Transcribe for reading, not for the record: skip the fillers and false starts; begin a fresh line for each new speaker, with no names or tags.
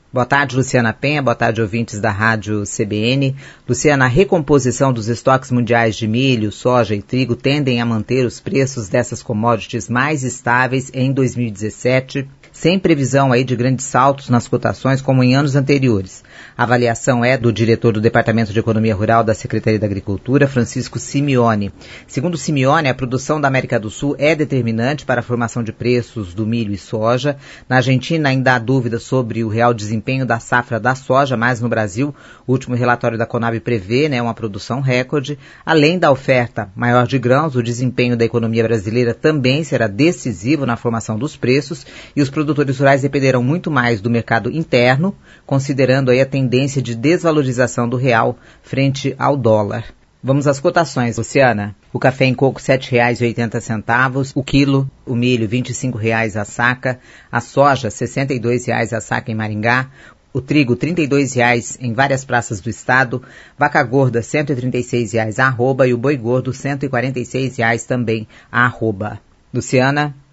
Boa tarde, Luciana Penha. Boa tarde, ouvintes da Rádio CBN. Luciana, a recomposição dos estoques mundiais de milho, soja e trigo tendem a manter os preços dessas commodities mais estáveis em 2017, sem previsão aí de grandes saltos nas cotações como em anos anteriores. A avaliação é do diretor do Departamento de Economia Rural da Secretaria da Agricultura, Francisco Simeone. Segundo Simeone, a produção da América do Sul é determinante para a formação de preços do milho e soja. Na Argentina ainda há dúvidas sobre o real desempenho da safra da soja, mas no Brasil o último relatório da Conab prevê uma produção recorde. Além da oferta maior de grãos, o desempenho da economia brasileira também será decisivo na formação dos preços e os produtores rurais dependerão muito mais do mercado interno, considerando aí a tendência de desvalorização do real frente ao dólar. Vamos às cotações, Luciana. O café em coco R$ 7,80, o quilo, o milho R$ 25 a saca, a soja R$ 62 a saca em Maringá, o trigo R$ 32 em várias praças do estado, vaca gorda R$ 136 a arroba e o boi gordo R$ 146 também a arroba. Luciana?